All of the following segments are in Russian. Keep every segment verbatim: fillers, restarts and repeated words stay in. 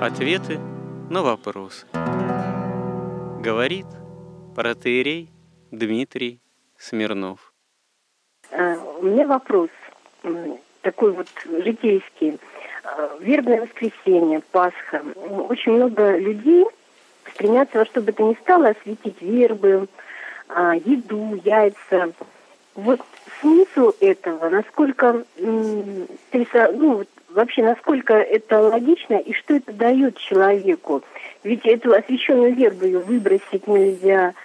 Ответы на вопросы. Говорит протоиерей Дмитрий Смирнов. У меня вопрос такой вот житейский. Вербное воскресенье, Пасха. Очень много людей стремятся во что бы то ни стало осветить вербы, еду, яйца. Вот смысл этого, насколько, ну, вообще, насколько это логично и что это дает человеку? Ведь эту освященную вербу ее выбросить нельзя.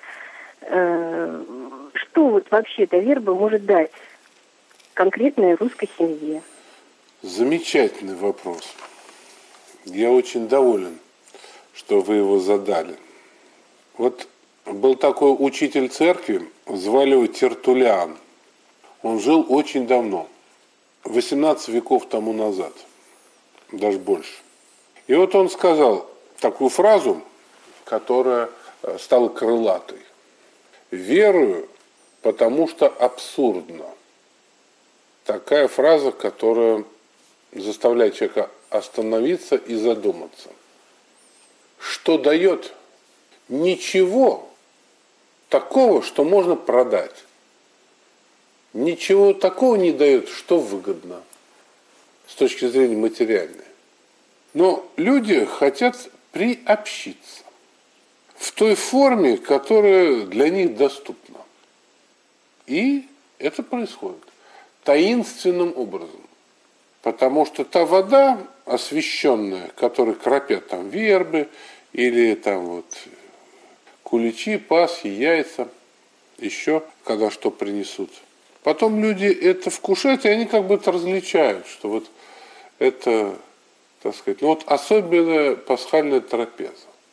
Что вот вообще эта верба может дать конкретной русской семье? Замечательный вопрос. Я очень доволен, что вы его задали. Вот был такой учитель церкви, звали его Тертуллиан. Он жил очень давно, восемнадцать веков тому назад, даже больше. И вот он сказал такую фразу, которая стала крылатой. «Верую, потому что абсурдно». Такая фраза, которая заставляет человека остановиться и задуматься. Что дает? Ничего такого, что можно продать. Ничего такого не дает, что выгодно с точки зрения материальной. Но люди хотят приобщиться в той форме, которая для них доступна. И это происходит таинственным образом. Потому что та вода освященная, которой кропят там вербы, или там вот куличи, пасхи, яйца, еще когда что принесут. Потом люди это вкушают, и они как бы это различают, что вот это, так сказать, ну вот особенная пасхальная трапеза.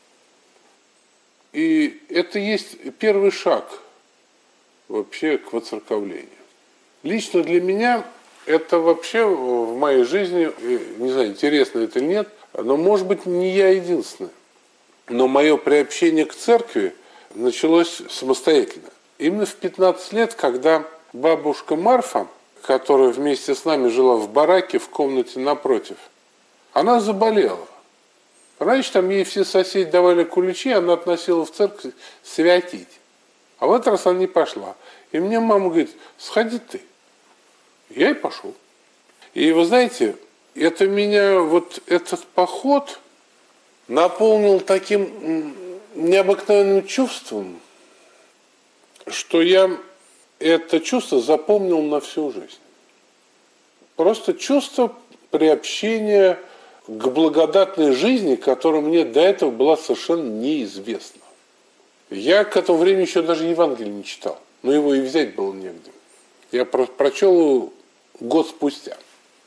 И это есть первый шаг вообще к воцерковлению. Лично для меня это вообще в моей жизни, не знаю, интересно это или нет, но, может быть, не я единственный. Но мое приобщение к церкви началось самостоятельно. Именно в пятнадцать лет, когда бабушка Марфа, которая вместе с нами жила в бараке в комнате напротив, она заболела. Раньше там ей все соседи давали куличи, она относила в церковь святить. А в этот раз она не пошла. И мне мама говорит: сходи ты. Я и пошел. И вы знаете, это меня, вот этот поход наполнил таким необыкновенным чувством, что я это чувство запомнил на всю жизнь. Просто чувство приобщения к благодатной жизни, которая мне до этого была совершенно неизвестна. Я к этому времени еще даже Евангелие не читал, но его и взять было негде. Я прочел его год спустя.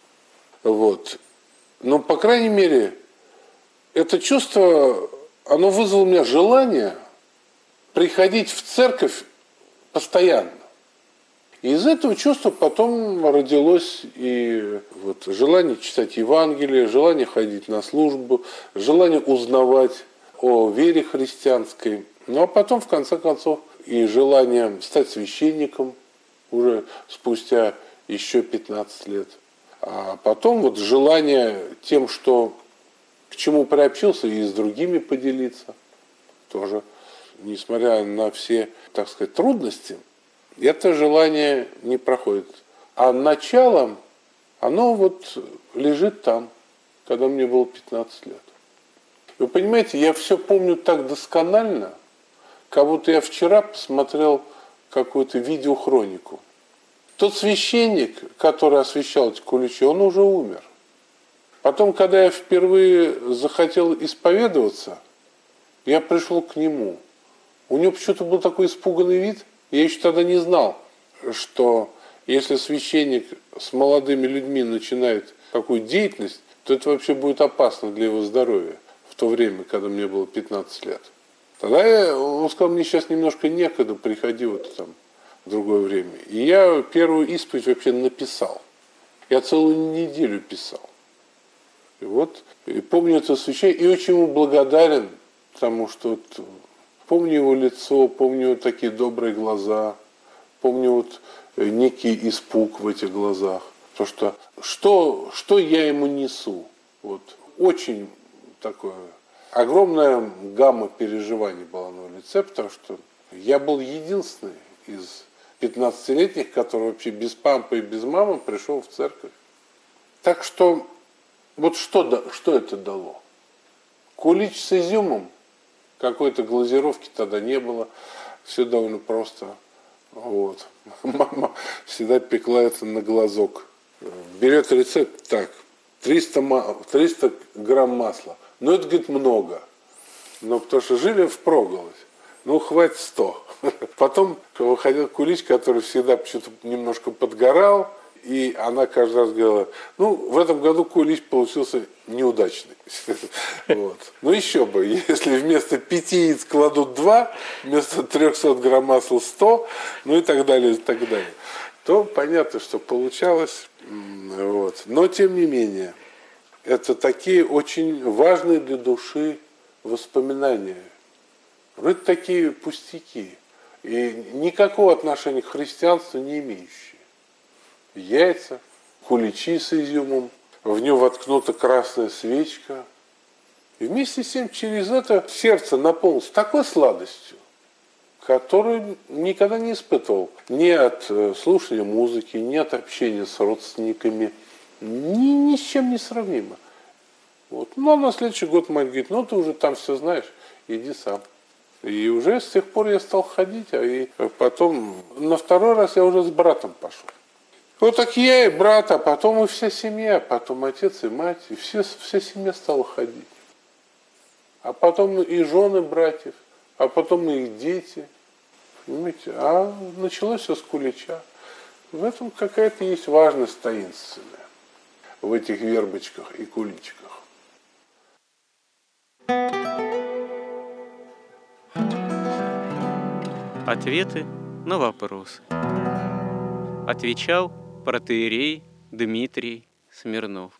Вот. Но, по крайней мере, это чувство, оно вызвало у меня желание приходить в церковь постоянно. И из этого чувства потом родилось и вот желание читать Евангелие, желание ходить на службу, желание узнавать о вере христианской. Ну а потом, в конце концов, и желание стать священником уже спустя еще пятнадцать лет. А потом вот желание тем, что к чему приобщился, и с другими поделиться тоже. Несмотря на все, так сказать, трудности, это желание не проходит. А начало, оно вот лежит там, когда мне было пятнадцать лет. Вы понимаете, я все помню так досконально, как будто я вчера посмотрел какую-то видеохронику. Тот священник, который освящал эти куличи, он уже умер. Потом, когда я впервые захотел исповедоваться, я пришел к нему. У него почему-то был такой испуганный вид. Я еще тогда не знал, что если священник с молодыми людьми начинает такую деятельность, то это вообще будет опасно для его здоровья в то время, когда мне было пятнадцать лет. Тогда я, он сказал: мне сейчас немножко некогда, приходи вот там в другое время. И я первую исповедь вообще написал. Я целую неделю писал. И вот, и помню это священника, и очень ему благодарен, потому что вот, помню его лицо, помню вот такие добрые глаза, помню вот некий испуг в этих глазах. Потому что что, что я ему несу? Вот, очень такое. Огромная гамма переживаний была на лице, потому что я был единственный из пятнадцатилетних, который вообще без папы и без мамы пришел в церковь. Так что, вот что, что это дало? Кулич с изюмом, какой-то глазировки тогда не было, все довольно просто. Вот. Мама всегда пекла это на глазок. Берет рецепт так, триста грамм масла. Ну, это, говорит, много. Но потому что жили впроголодь. Ну, хватит сто. Потом выходил кулич, который всегда почему-то немножко подгорал. И она каждый раз говорила, ну, в этом году кулич получился неудачный. Вот. Ну, еще бы, если вместо пяти яиц кладут два, вместо трехсот грамм масла сто, ну и так далее, и так далее, то понятно, что получалось. Вот. Но, тем не менее, это такие очень важные для души воспоминания. Вроде такие пустяки. И никакого отношения к христианству не имеющие. Яйца, куличи с изюмом, в нее воткнута красная свечка. И вместе с тем через это сердце наполнилось такой сладостью, которую никогда не испытывал. Ни от слушания музыки, ни от общения с родственниками. Ни, ни с чем не сравнимо. Вот. Ну, а на следующий год мать говорит, ну, ты уже там все знаешь, иди сам. И уже с тех пор я стал ходить, а и потом на второй раз я уже с братом пошел. Вот так я и брат, а потом и вся семья, потом отец и мать, и все, вся семья стала ходить. А потом и жены братьев, а потом и их дети. Понимаете? А началось все с кулича. В этом какая-то есть важность таинственная, в этих вербочках и куличиках. Ответы на вопросы. Отвечал протоиерей Дмитрий Смирнов.